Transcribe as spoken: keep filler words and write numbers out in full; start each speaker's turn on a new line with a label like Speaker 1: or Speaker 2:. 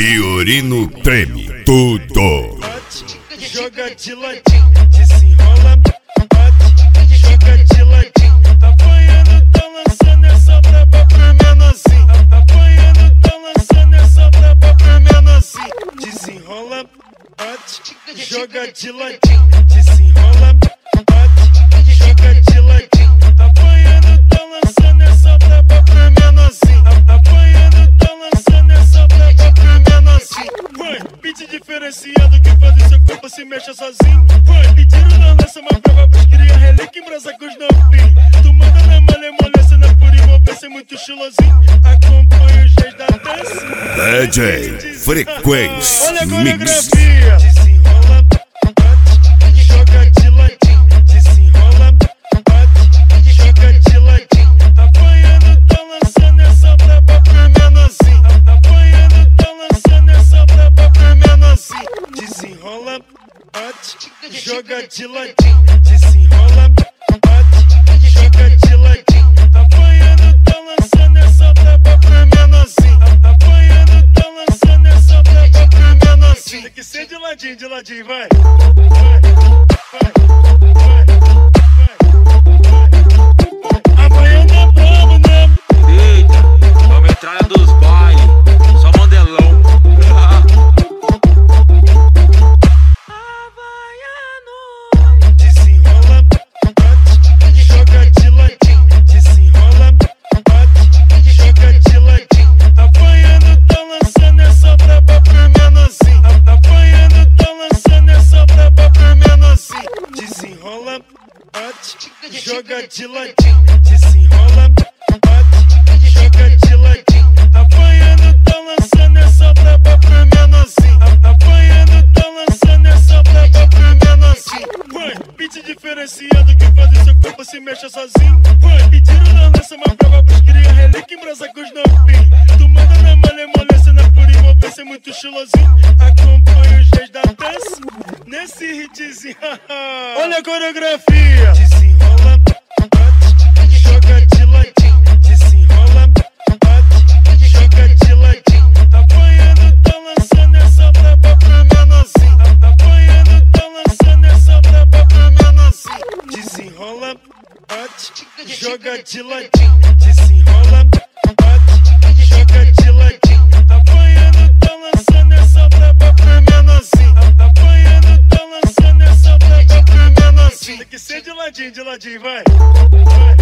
Speaker 1: Fiorino treme tudo.
Speaker 2: Joga de ladinho, desenrola, bate, joga de ladinho. Apanhando, tá lançando essa braba pra menorzinho. Apanhando, tá lançando essa braba pra menorzinho. Desenrola, bate, joga de ladinho. Desenrola, bate, joga de ladinho. Apanhando, tá lançando essa braba pra menorzinho. Apanhando, tá lançando essa braba pra menorzinho. Vai, beat diferenciado que faz o seu corpo se mexa sozinho. Vai, pediram na lança uma brava pros cria, relíquia em brasa com os novinhos. Tu manda na malemolência, na pura envolvência, muito estilosinho. Acompanha os reis da dança.
Speaker 1: D J Frequência
Speaker 2: Olha a
Speaker 1: Mix.
Speaker 2: coreografia. Desenrola, bate, joga de ladinho. Desenrola, bate, joga de ladinho. Apanhando, tá lançando essa braba pra menorzinho. Apanhando, tá lançando essa braba pra menorzinho. Desenrola, bate, joga de ladinho. Desenrola, bate, joga de ladinho. Apanhando, tá lançando essa braba pra menorzinho. Apanhando, tá lançando essa braba pra menorzinho. Tem que ser de ladinho, de ladinho, vai. Vai, vai, vai, vai. Apanhando é brabo, né?
Speaker 3: Eita, é a metralha dos bailes, só modelão.
Speaker 2: Desenrola, bate, joga de ladinho. Desenrola, bate, joga de ladinho. Apanhando, tá lançando essa braba pra menorzinho. Apanhando, tá lançando essa braba pra menorzinho. Desenrola, bate, joga de ladinho. Desenrola, bate, joga de ladinho. Apanhando, tá lançando essa braba pra menorzinho. Apanhando, tá lançando essa braba pra menorzinho. Vai, beat diferenciado que faz o seu corpo se mexa sozinho. Vai, pediram na lança uma brava pros cria, relíquia em brasa com os novinhos. Tu manda na malemolência, na pura envolvência, muito estilosinho. Acompanha os reis da dança nesse hitzinho. Olha a coreografia. Desenrola, bate, joga de ladinho. Desenrola, bate, joga de ladinho. Apanhando, tá lançando essa braba pra menorzinho. Apanhando, tá lançando essa braba pra menorzinho. Desenrola, bate, joga de ladinho. Desenrola, bate, joga de ladinho. Apanhando, tá lançando essa braba pra menorzinho. Apanhando, tá lançando essa braba pra menorzinho. Tem que ser de ladinho, de ladinho, vai. Vai.